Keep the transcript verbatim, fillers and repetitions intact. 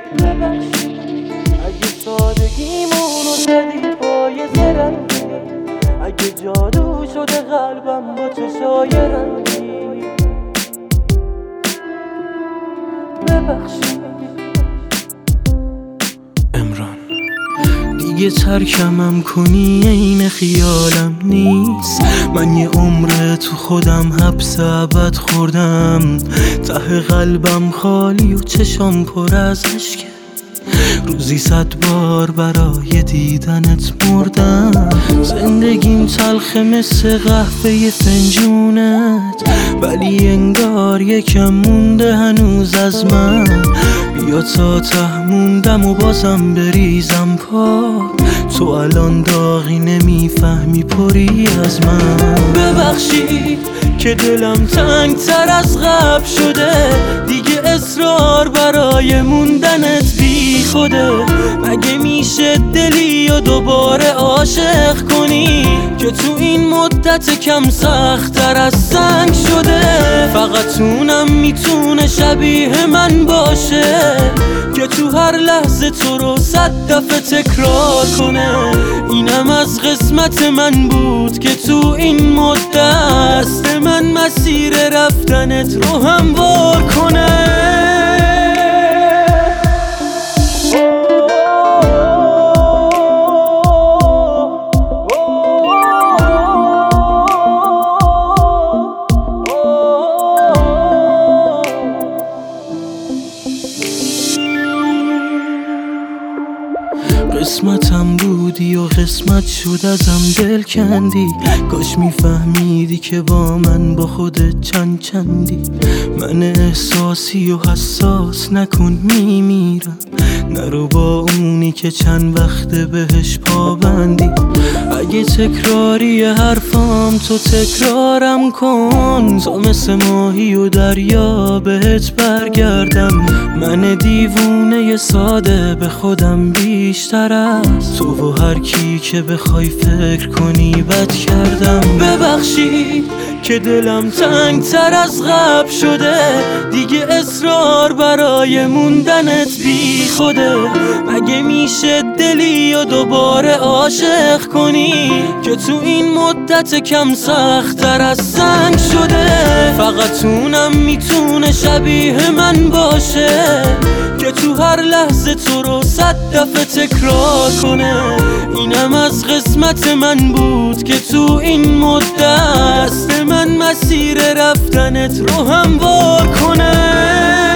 ببخشید اگه سادگیمونو زدی پای زرنگی، اگه جادو شده قلبم با چشای رنگی. ببخشید امران دیگه ترکمم کنی این خیالم نیست. من یه عمر تو خودم حبس ابد خوردم، ته قلبم خالی و چشام پر از اشکه. روزی صد بار برای دیدنت مردم. زندگیم تلخه مثل قهوه فنجونت، ولی انگار یکم مونده هنوز از من. بیا تا ته موندم و بازم بریزم پا، تو الان داغی نمیفهمی پری از من. ببخشید که دلم تنگ تر از قبل شده، دیگه اصرار برای موندنت بی خوده. مگه میشه دلی و دوباره عاشق کنی که تو این مدت کم سخت تر از سنگ شده؟ فقط اونم میتونه شبیه من باشه که تو هر لحظه تو رو صد دفعه تکرار کنه. اینم از قسمت من بود که تو این مدت دست من مسیر رفتنت رو هموار کنه. قسمتم بودی و قسمت شد ازم دل کندی. کاش میفهمیدی که با من با خودت چند چندی. من احساسی و حساس نکن میمیرم، نرو با اونی که چند وقته بهش پابندی. اگه تکراری حرفام تو تکرارم کن، تا مثل ماهی و دریا بهت برگردم. من دیوونه ساده به خودم بیشتر از تو و هر کی که بخوای فکر کنی بد کردم. ببخشید که دلم تنگ تر از قبل شده، دیگه اصرار برای موندنت بی خوده. مگه میشه دلی و دوباره عاشق کنی که تو این مدت کم سخت تر از سنگ شده؟ فقط اونم میتونه شبیه من باشه که تو هر لحظه تو رو صد دفعه تکرار کنه. اینم از قسمت من بود که تو این مدت دست من مسیر رفتنت رو هموار کنه.